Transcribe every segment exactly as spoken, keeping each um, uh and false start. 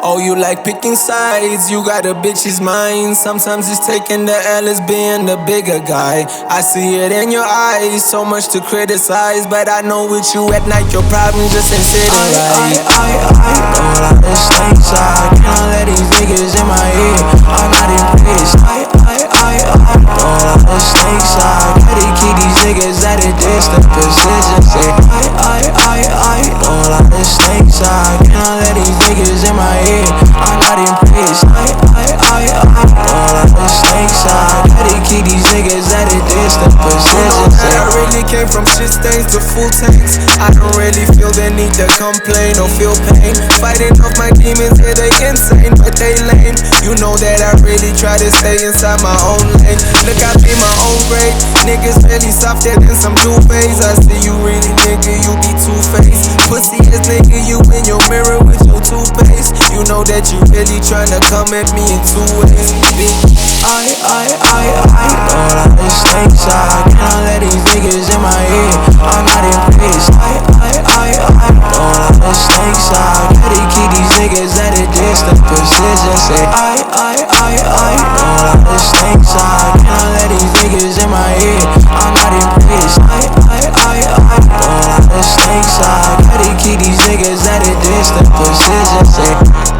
Oh, you like picking sides, you got a bitch's mind. Sometimes it's taking the L as being the bigger guy. I see it in your eyes, so much to criticize, but I know with you at night your problem just ain't sitting right. I, I, I, all out the snakes, I can't let these niggas in my head. I'm not impressed. I, I, I, I, all out the snakes, I gotta keep these niggas at a distant position. Say, I, I, I, I, all out the snakes, I can't let these niggas in my head. I'm not impressed. I, I, I, I, all out the snakes, I gotta keep these niggas at a distant position. Say, I really came from shit stains to full tanks. I don't really feel the need to complain or feel pain. Fighting off my demons, yeah, they insane, but they lame. You know that I really try to stay inside my own lane. Look, I pay my own rate. Niggas really softer than some duvets. I see you really, nigga, you be two-faced. Pussy ass nigga, you in your mirror with your toothpaste. You know that you really tryna come at me in two ways. I, I, I, I, all out the snakes, I can't let these niggas in my head. I'm not impressed. I, I, I, I, all out the snakes, I gotta keep these niggas at a distant position. Say, I, I, I, I, all out the snakes, I can't let these niggas in my head. I'm not impressed. I, I, I, I, all out the snakes, I gotta keep these niggas at a distant position. Say,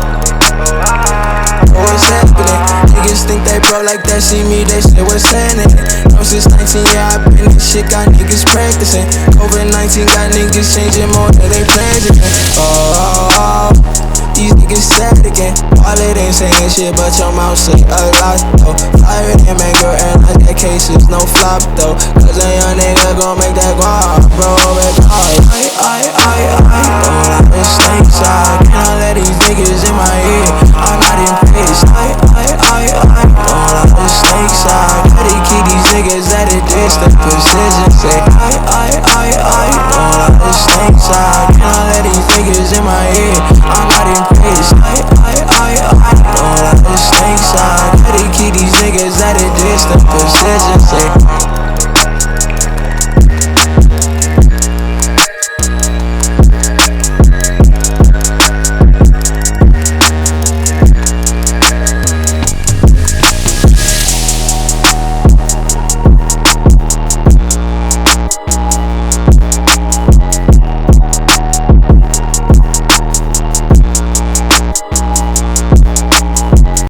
what's happening? Niggas think they bro like that, see me, they say what's happening. No, since nineteen, yeah, I been in shit, got niggas practicing. COVID nineteen got niggas changing more than they plans again. Oh, oh, oh, these niggas sad again. All it ain't saying shit, but your mouth say a lot though. Fire and mango and like that case is no flop though. Cause a young nigga gon' make that guap, bro, red hard. I, I, I, I, all out the snakes, I can't let these